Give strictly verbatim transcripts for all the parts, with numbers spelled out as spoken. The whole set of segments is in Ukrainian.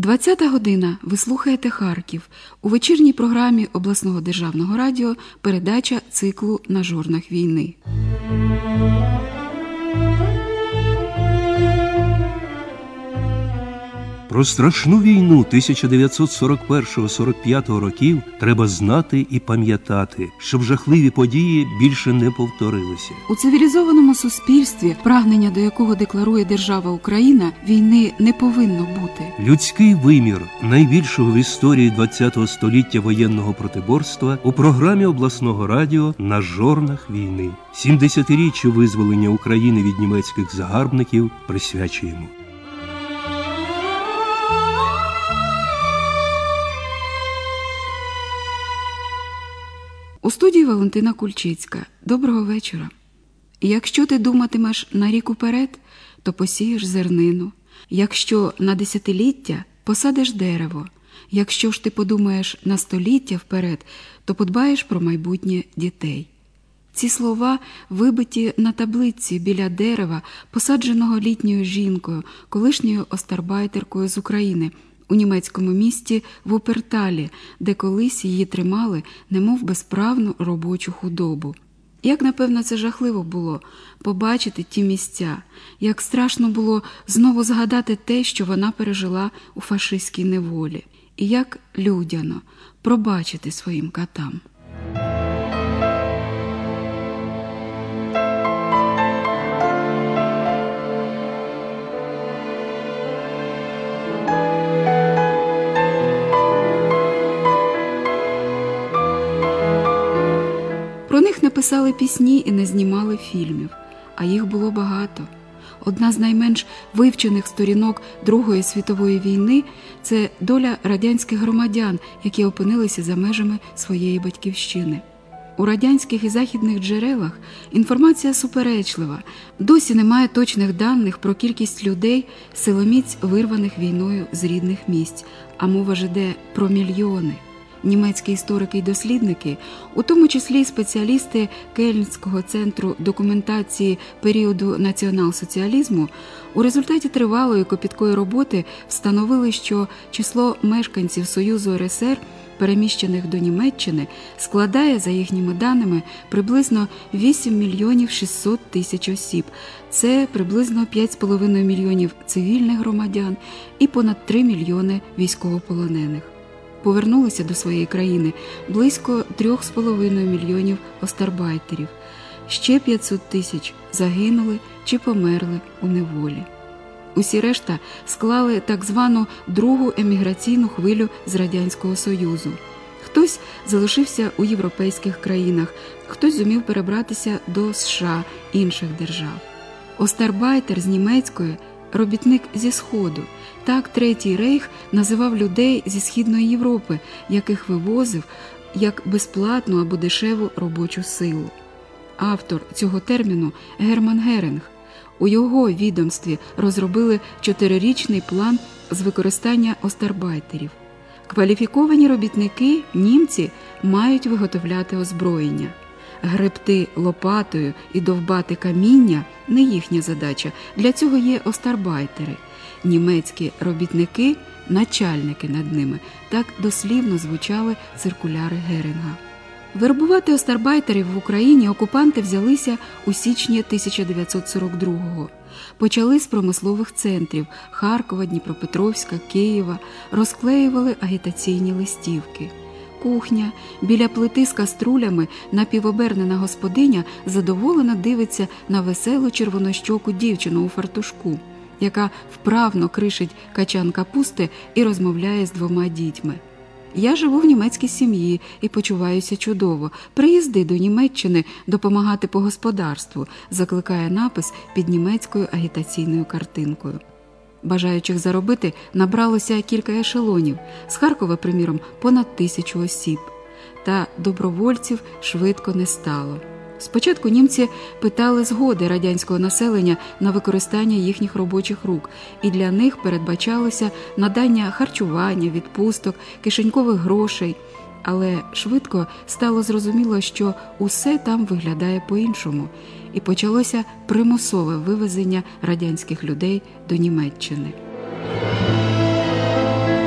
двадцята година. Ви слухаєте Харків. У вечірній програмі обласного державного радіо передача циклу «На жорнах війни». Про страшну війну тисяча дев'ятсот сорок першого — сорок п'ятого років треба знати і пам'ятати, щоб жахливі події більше не повторилися. У цивілізованому суспільстві, прагнення до якого декларує держава Україна, війни не повинно бути. Людський вимір найбільшого в історії ХХ століття воєнного протиборства у програмі обласного радіо «На жорнах війни». сімдесятиріччю визволення України від німецьких загарбників присвячуємо. У студії Валентина Кульчицька. Доброго вечора. Якщо ти думатимеш на рік уперед, то посієш зернину. Якщо на десятиліття, посадиш дерево. Якщо ж ти подумаєш на століття вперед, то подбаєш про майбутнє дітей. Ці слова вибиті на таблиці біля дерева, посадженого літньою жінкою, колишньою остарбайтеркою з України, у німецькому місті Вуперталі, де колись її тримали, немов безправну робочу худобу. Як, напевно, це жахливо було побачити ті місця, як страшно було знову згадати те, що вона пережила у фашистській неволі, і як людяно пробачити своїм катам. Про них написали пісні і не знімали фільмів, а їх було багато. Одна з найменш вивчених сторінок Другої світової війни – це доля радянських громадян, які опинилися за межами своєї батьківщини. У радянських і західних джерелах інформація суперечлива. Досі немає точних даних про кількість людей, силоміць вирваних війною з рідних місць, а мова ж іде про мільйони. Німецькі історики і дослідники, у тому числі й спеціалісти Кельнського центру документації періоду націонал-соціалізму, у результаті тривалої копіткої роботи встановили, що число мешканців Союзу РСР, переміщених до Німеччини, складає, за їхніми даними, приблизно вісім мільйонів шістсот тисяч осіб. Це приблизно п'ять з половиною мільйонів цивільних громадян і понад три мільйони військовополонених. Повернулися до своєї країни близько трьох з половиною мільйонів остарбайтерів. Ще п'ятсот тисяч загинули чи померли у неволі. Усі решта склали так звану другу еміграційну хвилю з Радянського Союзу. Хтось залишився у європейських країнах, хтось зумів перебратися до США, інших держав. Остарбайтер з німецької – робітник зі Сходу. Так Третій рейх називав людей зі Східної Європи, яких вивозив як безплатну або дешеву робочу силу. Автор цього терміну – Герман Геринг. У його відомстві розробили чотирирічний план з використання остарбайтерів. Кваліфіковані робітники, німці, мають виготовляти озброєння. Гребти лопатою і довбати каміння – не їхня задача, для цього є остарбайтери. Німецькі робітники – начальники над ними. Так дослівно звучали циркуляри Геринга. Вербувати остарбайтерів в Україні окупанти взялися у січні тисяча дев'ятсот сорок другого. Почали з промислових центрів – Харкова, Дніпропетровська, Києва, розклеювали агітаційні листівки. Кухня. Біля плити з каструлями напівобернена господиня задоволено дивиться на веселу червонощоку дівчину у фартушку, яка вправно кришить качан капусти і розмовляє з двома дітьми. «Я живу в німецькій сім'ї і почуваюся чудово. Приїзди до Німеччини допомагати по господарству», закликає напис під німецькою агітаційною картинкою. Бажаючих заробити набралося кілька ешелонів. З Харкова, приміром, понад тисячу осіб. Та добровольців швидко не стало. Спочатку німці питали згоди радянського населення на використання їхніх робочих рук, і для них передбачалося надання харчування, відпусток, кишенькових грошей. Але швидко стало зрозуміло, що усе там виглядає по-іншому, і почалося примусове вивезення радянських людей до Німеччини.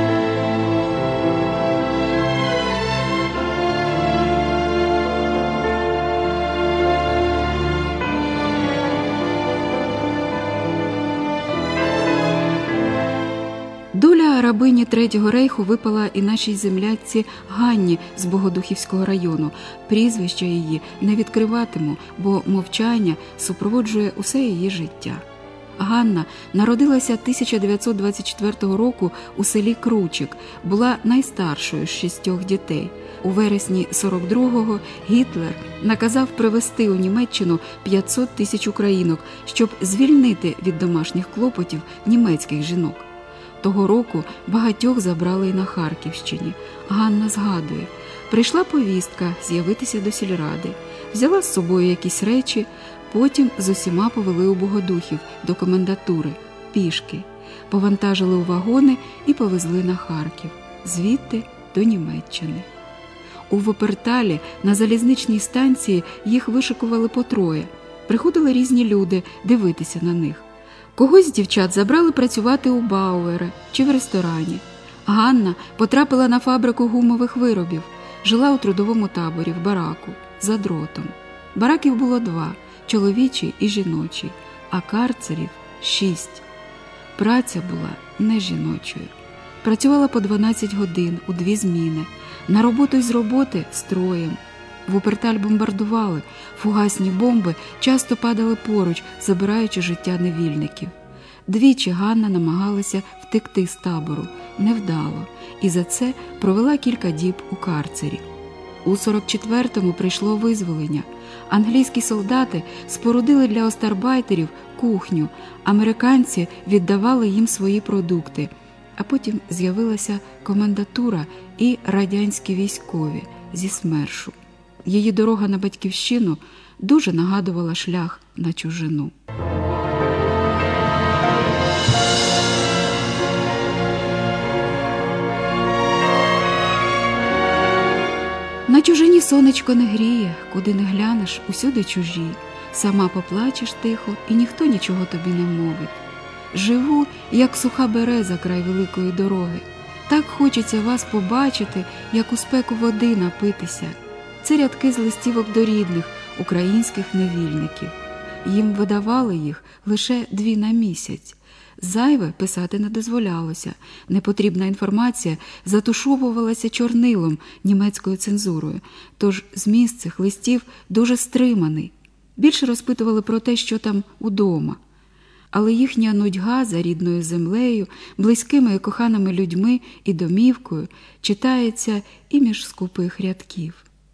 рабині Третього рейху випала і нашій землячці Ганні з Богодухівського району. Прізвища її не відкриватиму, бо мовчання супроводжує усе її життя. Ганна народилася тисяча дев'ятсот двадцять четвертого року у селі Кручик, була найстаршою з шістьох дітей. У вересні сорок другого Гітлер наказав привезти у Німеччину п'ятсот тисяч українок, щоб звільнити від домашніх клопотів німецьких жінок. Того року багатьох забрали й на Харківщині. Ганна згадує, прийшла повістка з'явитися до сільради, взяла з собою якісь речі, потім з усіма повели у Богодухів до комендатури, пішки, повантажили у вагони і повезли на Харків, звідти до Німеччини. У Вуперталі на залізничній станції їх вишикували по троє. Приходили різні люди дивитися на них. Когось з дівчат забрали працювати у Бауера чи в ресторані. Ганна потрапила на фабрику гумових виробів, жила у трудовому таборі в бараку, за дротом. Бараків було два – чоловічий і жіночий, а карцерів – шість. Праця була не жіночою. Працювала по дванадцять годин у дві зміни. На роботу й з роботи – строєм. Вуперталь бомбардували, фугасні бомби часто падали поруч, забираючи життя невільників. Двічі Ганна намагалася втекти з табору, невдало, і за це провела кілька діб у карцері. У сорок четвертому прийшло визволення. Англійські солдати спорудили для остарбайтерів кухню, американці віддавали їм свої продукти, а потім з'явилася комендатура і радянські військові зі СМЕРШу. Її дорога на батьківщину дуже нагадувала шлях на чужину. На чужині сонечко не гріє, куди не глянеш, усюди чужі. Сама поплачеш тихо, і ніхто нічого тобі не мовить. Живу, як суха береза край великої дороги. Так хочеться вас побачити, як у спеку води напитися. Це рядки з листівок до рідних, українських невільників. Їм видавали їх лише дві на місяць. Зайве писати не дозволялося. Непотрібна інформація затушовувалася чорнилом німецькою цензурою. Тож зміст цих листів дуже стриманий. Більше розпитували про те, що там удома. Але їхня нудьга за рідною землею, близькими і коханими людьми і домівкою читається і між скупих рядків.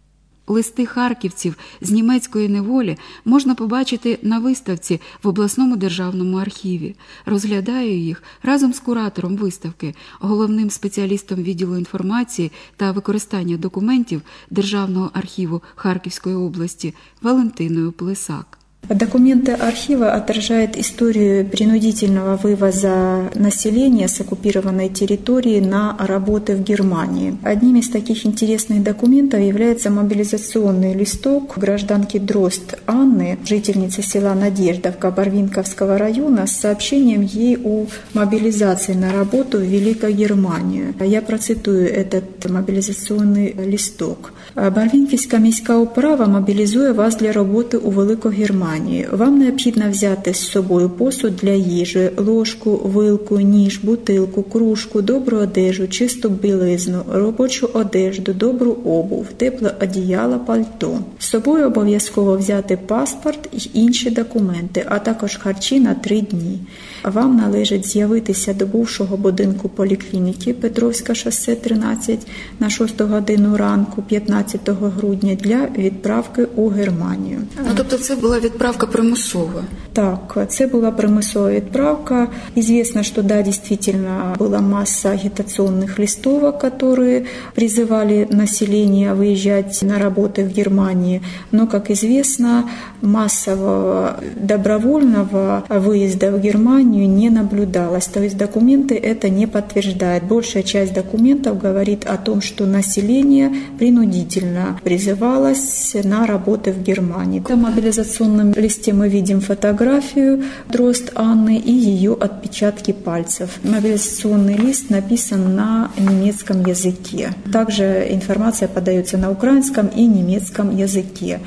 Листи харківців з німецької неволі можна побачити на виставці в обласному державному архіві. Розглядаю їх разом з куратором виставки, головним спеціалістом відділу інформації та використання документів Державного архіву Харківської області Валентиною Плесак. Документы архива отражают историю принудительного вывоза населения с оккупированной территории на работы в Германии. Одним из таких интересных документов является мобилизационный листок гражданки Дрозд Анны, жительницы села Надеждовка Барвинковского района, с сообщением ей о мобилизации на работу в Великую Германию. Я процитую этот мобилизационный листок. Барвінківська міська управа мобілізує вас для роботи у Велику Германію. Вам необхідно взяти з собою посуд для їжі, ложку, вилку, ніж, бутилку, кружку, добру одежу, чисту білизну, робочу одежду, добру обув, тепле одіяло, пальто. З собою обов'язково взяти паспорт і інші документи, а також харчі на три дні. Вам належить з'явитися до бувшого будинку поліклініки Петровське шосе тринадцять на шосту годину ранку п'ятнадцятого грудня для відправки у Германію. Ну, тобто це була відправка примусова? Так, це була примусова відправка. Известно, что да, действительно была масса агитационных листовок, которые призывали население выезжать на работы в Германии, но, как известно, массового добровольного выезда в Германию не наблюдалось. То есть документы это не подтверждают. Большая часть документов говорит о том, что население принудительно призывалось на работы в Германии. В мобилизационном листе мы видим фотографию Дрозд Анны и ее отпечатки пальцев. Мобилизационный лист написан на немецком языке. Также информация подается на украинском и немецком языке.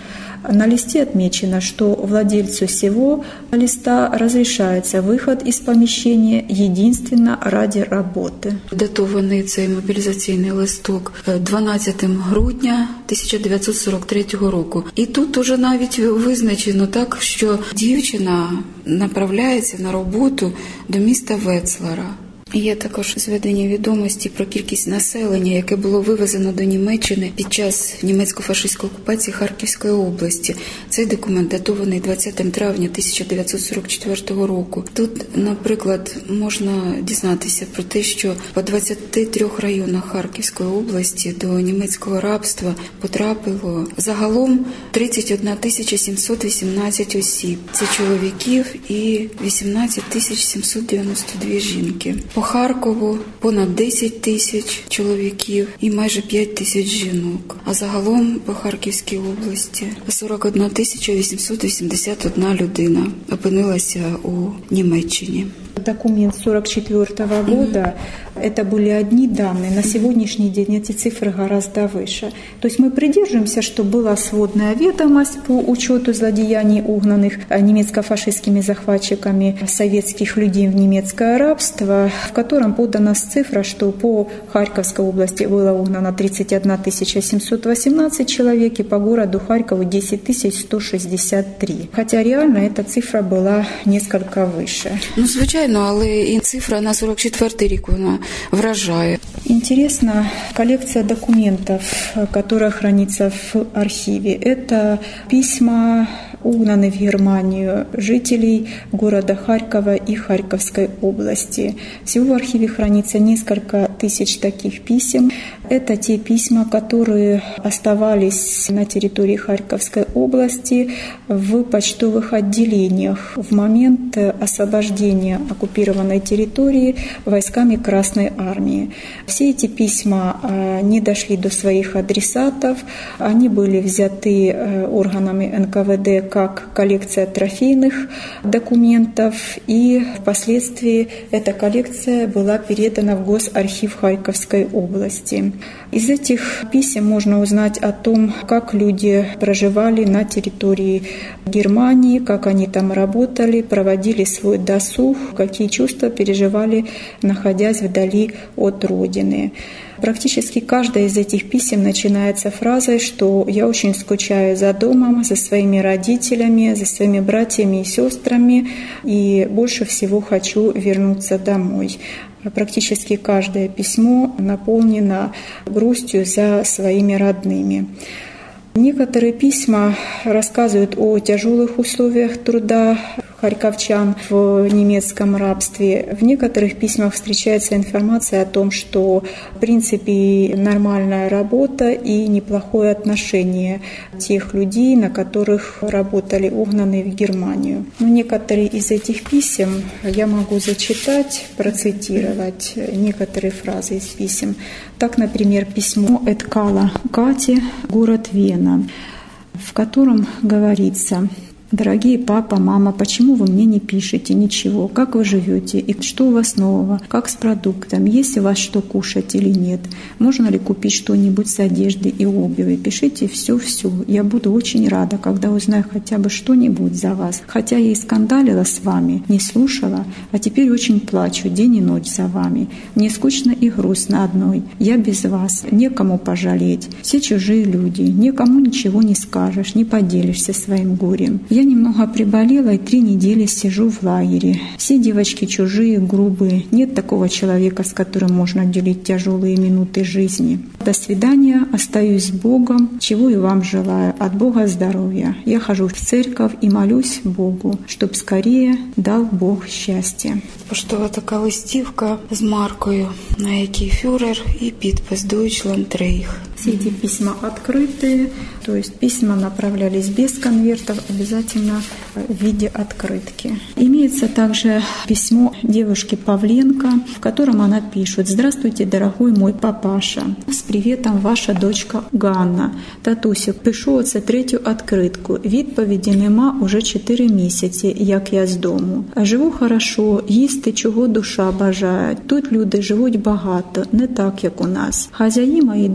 На листе отмечено, что владельцу всего листа разрешается выход из помещения единственно ради работи. Датований цей мобілізаційний листок дванадцятого грудня тисяча дев'ятсот сорок третього року. І тут уже навіть визначено так, що дівчина направляється на роботу до міста Вецлара. Є також зведені відомості про кількість населення, яке було вивезено до Німеччини під час німецько-фашистської окупації Харківської області. Цей документ датований двадцятого травня тисяча дев'ятсот сорок четвертого року. Тут, наприклад, можна дізнатися про те, що по двадцяти трьох районах Харківської області до німецького рабства потрапило загалом тридцять одна тисяча сімсот вісімнадцять осіб. Це чоловіків і вісімнадцять тисяч сімсот дев'яносто дві жінки. По Харкову понад десять тисяч чоловіків і майже п'ять тисяч жінок. А загалом по Харківській області сорок одна тисяча вісімсот вісімдесят одна людина опинилася у Німеччині. Документ сорок четвёртого года, mm-hmm. это были одни данные. На сегодняшний день эти цифры гораздо выше. То есть мы придерживаемся, что была сводная ведомость по учету злодеяний, угнанных немецко-фашистскими захватчиками советских людей в немецкое рабство, в котором подана цифра, что по Харьковской области было угнано тридцать одна тысяча семьсот восемнадцать человек и по городу Харькову десять тысяч сто шестьдесят три. Хотя реально эта цифра была несколько выше. Ну, звичайно, але і цифра на сорок четвертий рік вона вражає. Интересна коллекция документов, которая хранится в архиве. Это письма, угнанные в Германию, жителей города Харькова и Харьковской области. Всего в архиве хранится несколько тысяч таких писем. Это те письма, которые оставались на территории Харьковской области в почтовых отделениях в момент освобождения оккупированной территории войсками Красной Армии. Все эти письма не дошли до своих адресатов, они были взяты органами эн ка вэ дэ как коллекция трофейных документов, и впоследствии эта коллекция была передана в Госархив Харьковской области. Из этих писем можно узнать о том, как люди проживали на территории Германии, как они там работали, проводили свой досуг, какие чувства переживали, находясь вдали от родины. Практически каждое из этих писем начинается фразой, что я очень скучаю за домом, за своими родителями, за своими братьями и сестрами, и больше всего хочу вернуться домой. Практически каждое письмо наполнено грустью за своими родными. Некоторые письма рассказывают о тяжелых условиях труда харьковчан в немецком рабстве. В некоторых письмах встречается информация о том, что в принципе нормальная работа и неплохое отношение тех людей, на которых работали угнанные в Германию. Но некоторые из этих писем я могу зачитать, процитировать некоторые фразы из писем. Так, например, письмо Эткала Кати, город Вена, в котором говорится: «Дорогие папа, мама, почему вы мне не пишете ничего? Как вы живете? И что у вас нового? Как с продуктом? Есть у вас что кушать или нет? Можно ли купить что-нибудь с одежды и обуви? Пишите все-все. Я буду очень рада, когда узнаю хотя бы что-нибудь за вас. Хотя я и скандалила с вами, не слушала, а теперь очень плачу день и ночь за вами. Мне скучно и грустно одной. Я без вас. Некому пожалеть. Все чужие люди. Никому ничего не скажешь, не поделишься своим горем. Я немного приболела и три недели сижу в лагере. Все девочки чужие, грубые. Нет такого человека, с которым можно делить тяжелые минуты жизни. До свидания. Остаюсь с Богом. Чего и вам желаю. От Бога здоровья. Я хожу в церковь и молюсь Богу, чтоб скорее дал Бог щастя». Поштова така листівка з маркою, на якій фюрер і підпис «Deutschland Reich». Все эти письма открытые, то есть письма направлялись без конвертов, обязательно в виде открытки. Имеется также письмо девушки Павленко, в котором она пишет: «Здравствуйте, дорогой мой папаша. С приветом, ваша дочка Ганна. Татусю, пишу оце третю откритку. Відповіді нема уже чотири місяці, як я з дому. Живу хорошо, їсти чого душа бажає. Тут люди живуть багато, не так, як у нас. Хазяї мої дуже добрі.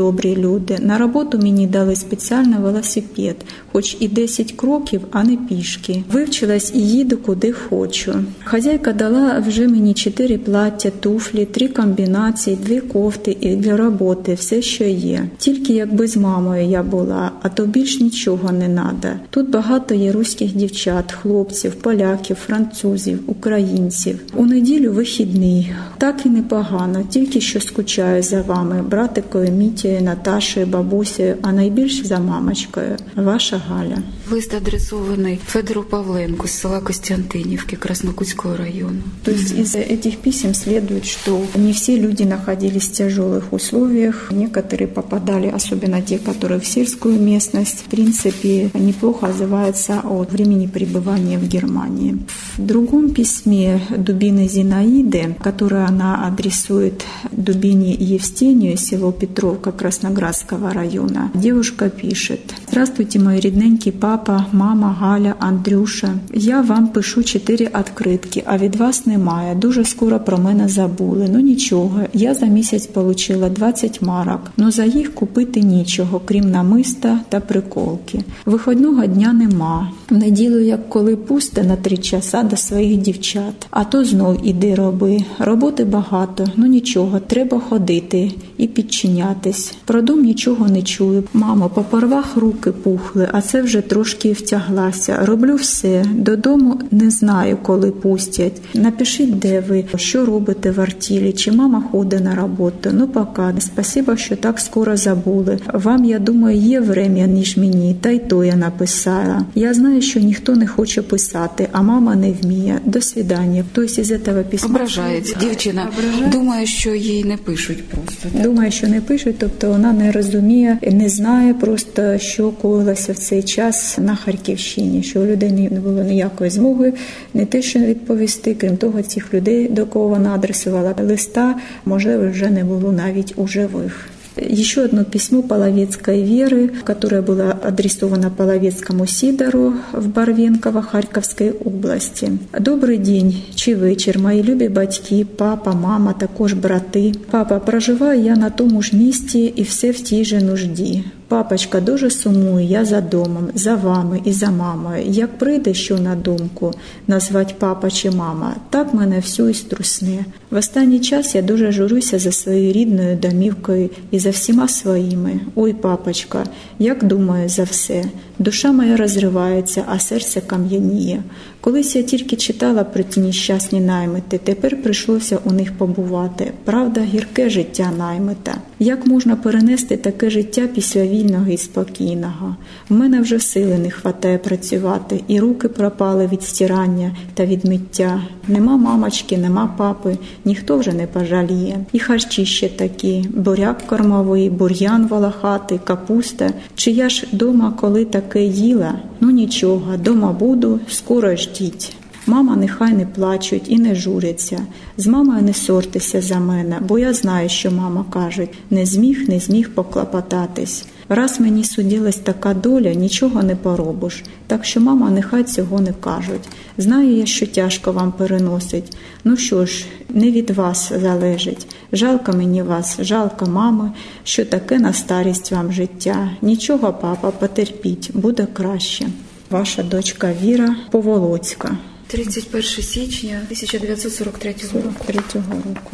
добрі люди. На роботу мені дали спеціальний велосипед, хоч і десять кроків, а не пішки. Вивчилась і їду куди хочу. Хазяйка дала вже мені чотири плаття, туфлі, три комбінації, дві кофти і для роботи, все, що є. Тільки якби з мамою я була, а то більш нічого не треба. Тут багато є руських дівчат, хлопців, поляків, французів, українців. У неділю вихідний. Так і непогано, тільки що скучаю за вами, братикою, Мітєю, Наташею, бабусею, а найбільше за мамочкою. Ваша Галя. Лист адресований Федору Павленку з села Костянтинівки Краснокутського району. То есть из этих писем следует, что не все люди находились в тяжелых условиях. Некоторые попадали, особенно те, которые в сельскую местность, в принципе, неплохо отзываются о времени пребывания в Германии. В другом письме Дубины Зинаиды, которое она адресует Дубине Евстению, село Петровка Красноградского района, девушка пишет: «Здравствуйте, мой рідненький папа, мама, Галя, Андрюша. Я вам пишу чотири відкритки, а від вас немає. Дуже скоро про мене забули. Ну нічого, я за місяць отримала двадцять марок, но за їх купити нічого, крім намиста та приколки. Виходного дня нема. В неділю, як коли пусте на три часа до своїх дівчат. А то знов іди роби. Роботи багато, ну нічого, треба ходити і підчинятись. Про дом нічого не чую. Мамо, по порвах руки пухли, а це вже трошки втяглася. Роблю все. Додому не знаю, коли пустять. Напишіть, де ви, що робите в артілі, чи мама ходить на роботу. Ну, пока. Спасибо, що так скоро забули. Вам, я думаю, є время, ніж мені, та й то я написала. Я знаю, що ніхто не хоче писати, а мама не вміє. До свидання». Тобто із цього письма... Ображається. Дівчина Ображається. Думає, що їй не пишуть просто. Так? Думає, що не пишуть, тобто вона не розуміє, не знає просто, що коїлося в цей час на Харківщині, що у людей не було ніякої змоги, не те, що відповісти. Крім того, цих людей, до кого вона адресувала листа, можливо, вже не було навіть у живих. Еще одно письмо Половецкой Веры, которое было адресовано Половецкому Сидору в Барвенково Харьковской области. «Добрий день чи вечір, мої любі батьки, папа, мама, також брати. Папа, проживаю я на тому ж місці і все в тій же нужді. Папочка, дуже сумую я за домом, за вами і за мамою. Як прийде що на думку назвати папа чи мама, так мене всю і струсне. В останній час я дуже журюся за своєю рідною домівкою і за всіма своїми. Ой, папочка, як думаю за все. Душа моя розривається, а серце кам'яніє. Колись я тільки читала про ті нещасні наймити, тепер прийшлося у них побувати. Правда, гірке життя наймита. Як можна перенести таке життя після вільного і спокійного? В мене вже сили не хватає працювати, і руки пропали від стирання та від миття. Нема мамочки, нема папи, ніхто вже не пожаліє. І харчі ще такі, буряк кормовий, бур'ян волохатий, капуста. Чи я ж дома коли таке їла? Ну нічого, дома буду, скоро ждіть. Мама нехай не плачуть і не журяться. З мамою не сортися за мене, бо я знаю, що мама каже, не зміг, не зміг поклопотатись. Раз мені судилась така доля, нічого не поробиш. Так що мама нехай цього не кажуть. Знаю я, що тяжко вам переносить. Ну що ж, не від вас залежить. Жалко мені вас, жалко мами, що таке на старість вам життя. Нічого, папа, потерпіть, буде краще. Ваша дочка Віра Поволоцька. тридцять перше січня тисяча дев'ятсот сорок третього року.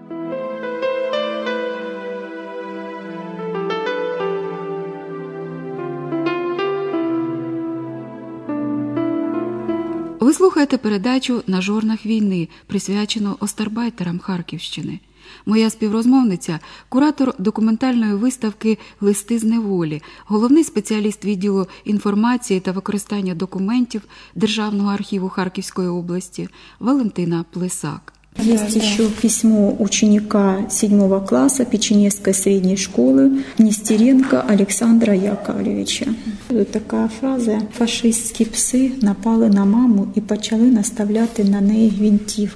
Ви слухаєте передачу «На жорнах війни», присвячену остарбайтерам Харківщини. Моя співрозмовниця – куратор документальної виставки «Листи з неволі», головний спеціаліст відділу інформації та використання документів Державного архіву Харківської області Валентина Плесак. Есть еще письмо ученика седьмого класса Печенежской средней школы Нестеренко Александра Яковлевича. Тут така фраза: «Фашистські пси напали на маму і почали наставляти на неї гвинтівки.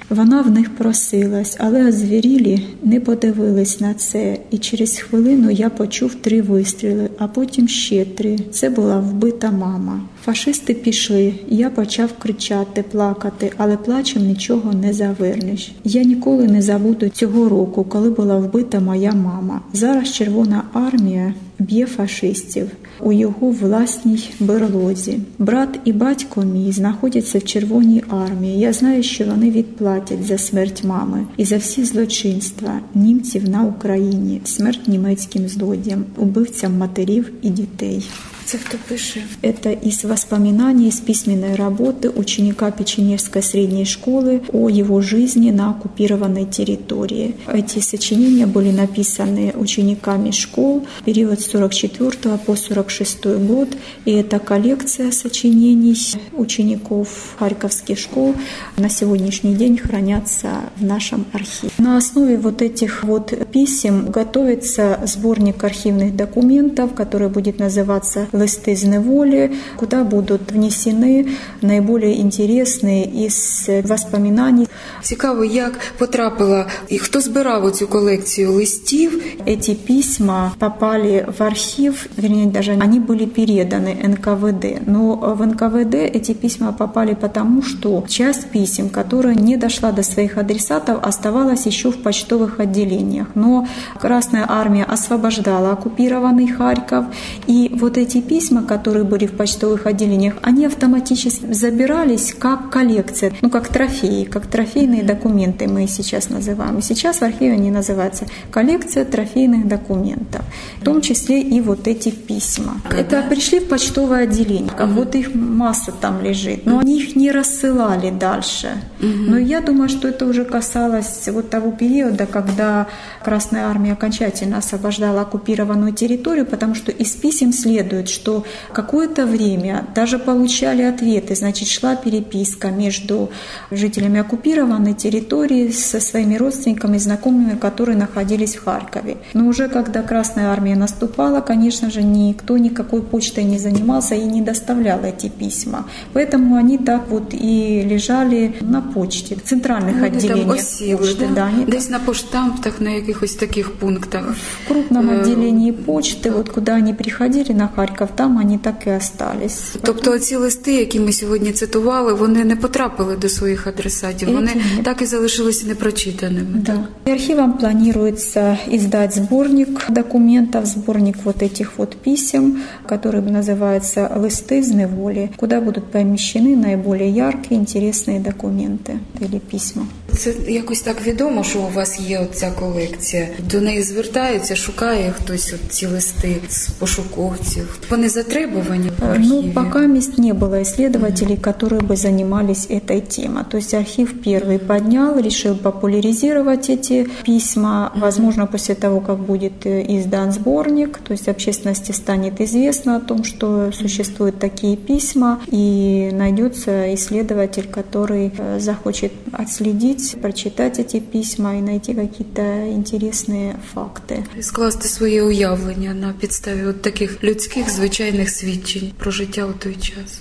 Вона в них просилась, але озвірілі не подивились на це. І через хвилину я почув три вистріли, а потім ще три. Це була вбита мама. Фашисти пішли, я почав кричати, плакати, але плачем нічого не завернеш. Я ніколи не забуду цього року, коли була вбита моя мама. Зараз Червона армія б'є фашистів у його власній берлозі. Брат і батько мій знаходяться в Червоній армії. Я знаю, що вони відплатять за смерть мами і за всі злочинства німців на Україні, смерть німецьким злодіям, убивцям матерів і дітей. Це хто пише? Это из воспоминаний, из письменной работы ученика Печенежской средней школы о его жизни на оккупированной территории. Эти сочинения были написаны учениками школ в период с сорок четвёртого по сорок шестой год. И эта коллекция сочинений учеников харьковских школ на сегодняшний день хранятся в нашем архиве. На основе вот этих вот писем готовится сборник архивных документов, который будет называться «Листы з неволі», куда будут внесены наиболее интересные из воспоминаний. Цікаво, як потрапила і хто збирав цю колекцію листів. Эти письма попали в архив, вернее, даже они были переданы эн ка вэ дэ. Но в эн ка вэ дэ эти письма попали потому, что часть писем, которая не дошла до своих адресатов, оставалась еще в почтовых отделениях. Но Красная армия освобождала оккупированный Харьков, и вот эти письма, которые были в почтовых отделениях, они автоматически забирались как коллекция, ну как трофеи, как трофейные документы мы сейчас называем. И сейчас в архиве они называются коллекция трофейных документов, в том числе и вот эти письма. Это пришли в почтовое отделение, как вот их масса там лежит, но они их не рассылали дальше. Но я думаю, что это уже касалось вот того периода, когда Красная армия окончательно освобождала оккупированную территорию, потому что из писем следует, что какое-то время даже получали ответы, значит, шла переписка между жителями оккупированной территории со своими родственниками и знакомыми, которые находились в Харькове. Но уже когда Красная армия наступала, конечно же, никто никакой почтой не занимался и не доставлял эти письма. Поэтому они так вот и лежали на почте, в центральных ну, отделениях осіли, почты. Да? Да, они десь на поштамтах, на якихось таких пунктах. В крупном отделении почты, вот куда они приходили на Харьков, там вони так і остались. Тобто ці листи, які ми сьогодні цитували, вони не потрапили до своїх адресатів, вони Эти так і залишилися непрочитаними. Да. Архивом планируется издать сборник документов, сборник вот этих вот писем, который называется «Листы з неволі», куда будут помещены наиболее яркие, интересные документы или письма. Це якось так відомо, що у вас є оця колекція. До неї звертаються, шукає хтось от ці листи з пошуковців. Вони затребувані в архиве? Ну, пока мест не было исследователей, которые бы занимались этой темой. То есть архив первый поднял, решил популяризировать эти письма. Возможно, после того, как будет издан сборник, то есть общественности станет известно о том, что существуют такие письма, и найдется исследователь, который захочет отследить, прочитать эти письма и найти какие-то интересные факты. Скласти своє уявлення на підставі от таких людських, звичайних свідчень про життя у той час.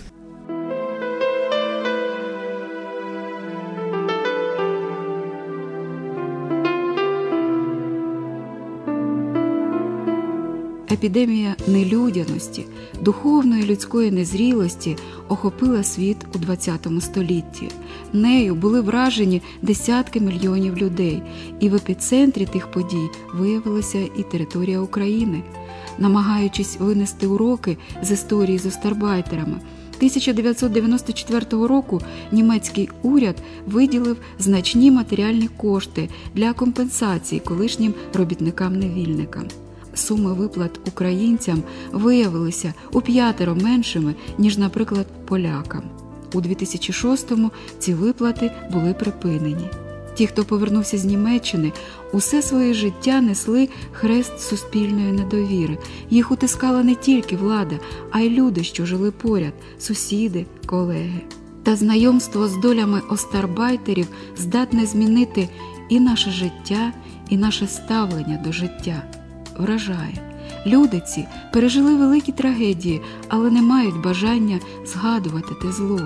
Епідемія нелюдяності, духовної людської незрілості охопила світ у ХХ столітті. Нею були вражені десятки мільйонів людей, і в епіцентрі тих подій виявилася і територія України. Намагаючись винести уроки з історії з остарбайтерами, тисяча дев'ятсот дев'яносто четвертого року німецький уряд виділив значні матеріальні кошти для компенсації колишнім робітникам-невільникам. Суми виплат українцям виявилися у п'ятеро меншими, ніж, наприклад, полякам. У дві тисячі шостому ці виплати були припинені. Ті, хто повернувся з Німеччини, усе своє життя несли хрест суспільної недовіри. Їх утискала не тільки влада, а й люди, що жили поряд – сусіди, колеги. Та знайомство з долями остарбайтерів здатне змінити і наше життя, і наше ставлення до життя. Вражає. Люди ці пережили великі трагедії, але не мають бажання згадувати те зло.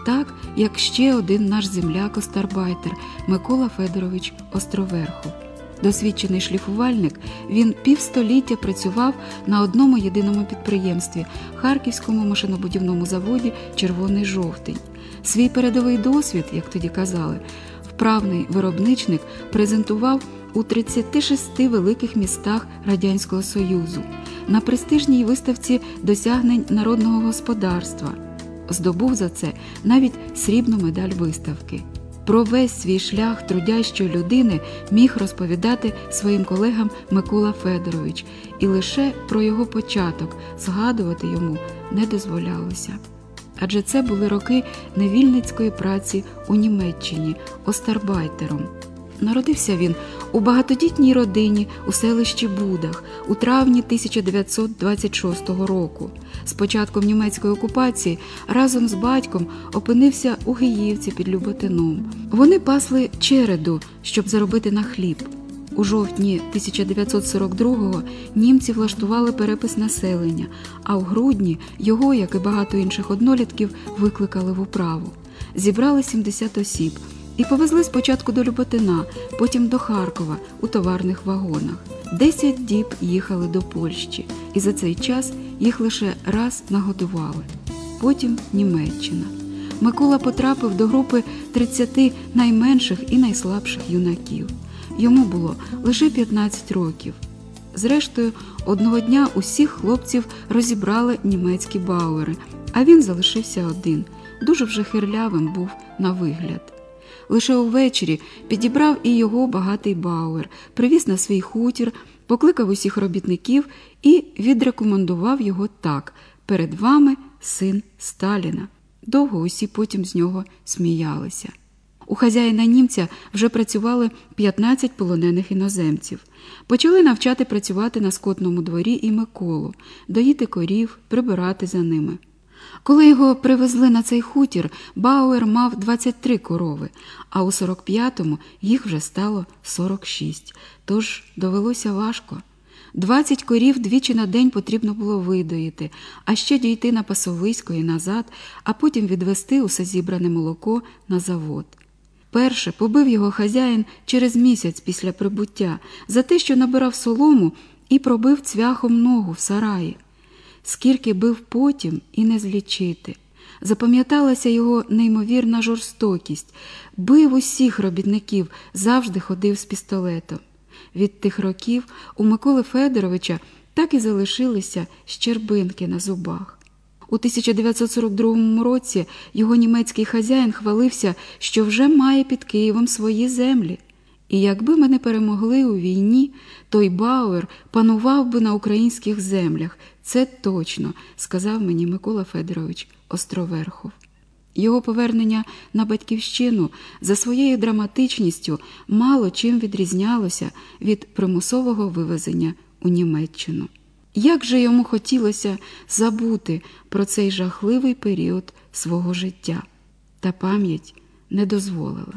так, як ще один наш земляк-остарбайтер Микола Федорович Островерхов. Досвідчений шліфувальник, він півстоліття працював на одному єдиному підприємстві – Харківському машинобудівному заводі «Червоний жовтень». Свій передовий досвід, як тоді казали, вправний виробничник презентував у тридцяти шести великих містах Радянського Союзу, на престижній виставці досягнень народного господарства. Здобув за це навіть срібну медаль виставки. Про весь свій шлях трудящої людини міг розповідати своїм колегам Микола Федорович, і лише про його початок згадувати йому не дозволялося. Адже це були роки невільницької праці у Німеччині остарбайтером. Народився він у багатодітній родині у селищі Будах у травні тисяча дев'ятсот двадцять шостого року. З початком німецької окупації разом з батьком опинився у Гиївці під Люботином. Вони пасли череду, щоб заробити на хліб. У жовтні тисяча дев'ятсот сорок другого німці влаштували перепис населення, а у грудні його, як і багато інших однолітків, викликали в управу. Зібрали сімдесят осіб і повезли спочатку до Люботина, потім до Харкова у товарних вагонах. Десять діб їхали до Польщі, і за цей час їх лише раз нагодували. Потім Німеччина. Микола потрапив до групи тридцяти найменших і найслабших юнаків. Йому було лише п'ятнадцять років. Зрештою, одного дня усіх хлопців розібрали німецькі бауери, а він залишився один. Дуже вже хирлявим був на вигляд. Лише увечері підібрав і його багатий бауер, привіз на свій хутір, покликав усіх робітників і відрекомендував його так: «Перед вами син Сталіна». Довго усі потім з нього сміялися. У хазяїна німця вже працювали п'ятнадцять полонених іноземців. Почали навчати працювати на скотному дворі і Миколу, доїти корів, прибирати за ними. Коли його привезли на цей хутір, бауер мав двадцять три корови, а у сорок п'ятому їх вже стало сорок шість, тож довелося важко. двадцять корів двічі на день потрібно було видоїти, а ще дійти на пасовисько і назад, а потім відвести усе зібране молоко на завод. Перше побив його хазяїн через місяць після прибуття за те, що набирав солому і пробив цвяхом ногу в сараї. Скільки бив потім і не злічити. Запам'яталася його неймовірна жорстокість. Бив усіх робітників, завжди ходив з пістолетом. Від тих років у Миколи Федоровича так і залишилися щербинки на зубах. У тисяча дев'ятсот сорок другому році його німецький хазяїн хвалився, що вже має під Києвом свої землі. І якби ми не перемогли у війні, той бауер панував би на українських землях. Це точно, сказав мені Микола Федорович Островерхов. Його повернення на батьківщину за своєю драматичністю мало чим відрізнялося від примусового вивезення у Німеччину. Як же йому хотілося забути про цей жахливий період свого життя, та пам'ять не дозволила.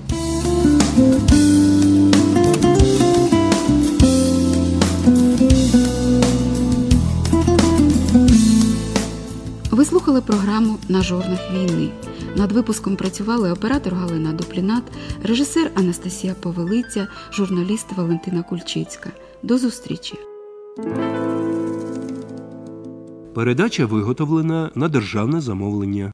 Ви слухали програму «На жорнах війни». Над випуском працювали оператор Галина Дуплінат, режисер Анастасія Повелиця, журналіст Валентина Кульчицька. До зустрічі! Передача виготовлена на державне замовлення.